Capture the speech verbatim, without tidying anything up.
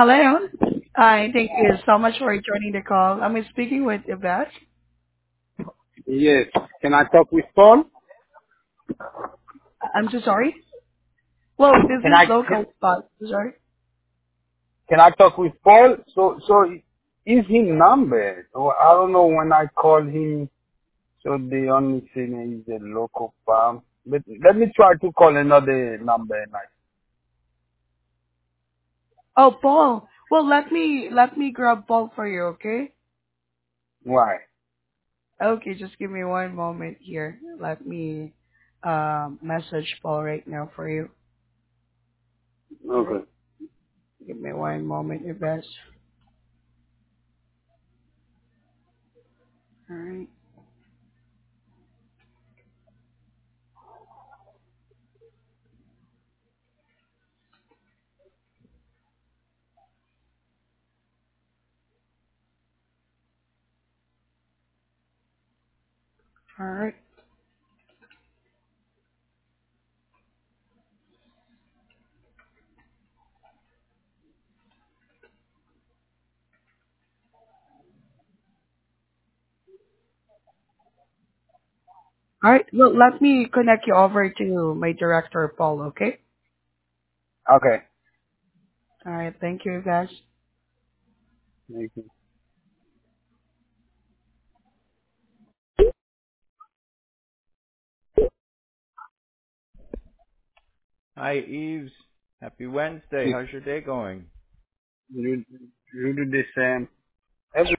Hello. Hi, thank you so much for joining the call. I'm speaking with Yvette. Yes. Can I talk with Paul? I'm so sorry. Well, this Can is I can, local spot. Sorry. can I talk with Paul? So so is his number? So I don't know when I call him. So the only thing is the local farm. But let me try to call another number and I. Oh, Paul. Well, let me let me grab Paul for you, okay? Why? Okay, just give me one moment here. Let me um message Paul right now for you. All right. Okay. Give me one moment, Yvette. All right. All right. All right. Well, let me connect you over to my director, Paul, okay? Okay. All right. Thank you, guys. Thank you. Hi, Eves. Happy Wednesday. You, How's your day going? you, you do the same. Every